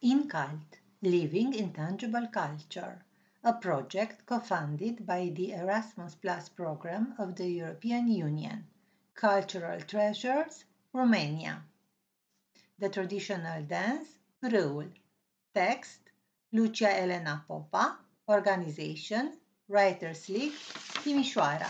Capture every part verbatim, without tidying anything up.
InCult, Living Intangible Culture, a project co-funded by the Erasmus Plus program of the European Union. Cultural Treasures, Romania. The traditional dance, Brâul. Text, Lucia Elena Popa. Organization, Writers League, Timișoara.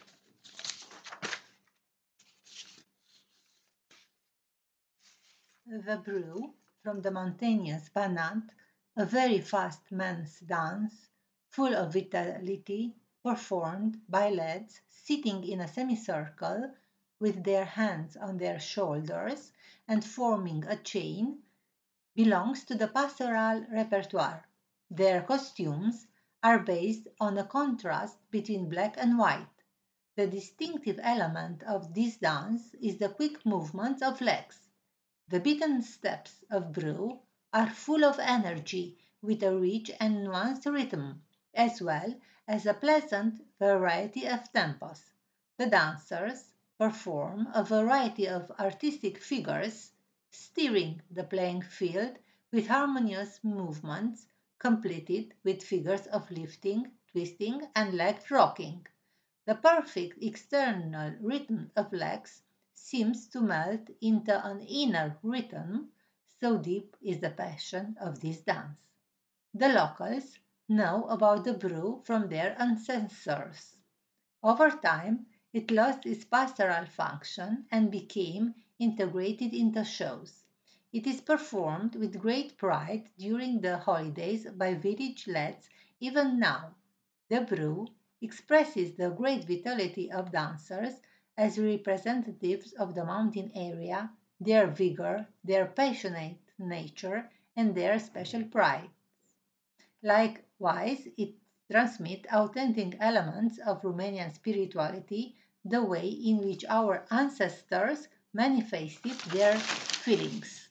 The Brâul, from the mountainous Banat, a very fast man's dance, full of vitality, performed by lads sitting in a semicircle with their hands on their shoulders and forming a chain, belongs to the pastoral repertoire. Their costumes are based on a contrast between black and white. The distinctive element of this dance is the quick movements of legs. The beaten steps of Brâul are full of energy, with a rich and nuanced rhythm, as well as a pleasant variety of tempos. The dancers perform a variety of artistic figures, steering the playing field with harmonious movements, completed with figures of lifting, twisting, and leg rocking. The perfect external rhythm of legs seems to melt into an inner rhythm, so deep is the passion of this dance. The locals know about the Brâul from their ancestors. Over time, it lost its pastoral function and became integrated into shows. It is performed with great pride during the holidays by village lads even now. The Brâul expresses the great vitality of dancers as representatives of the mountain area, their vigor, their passionate nature, and their special pride. Likewise, it transmits authentic elements of Romanian spirituality, the way in which our ancestors manifested their feelings.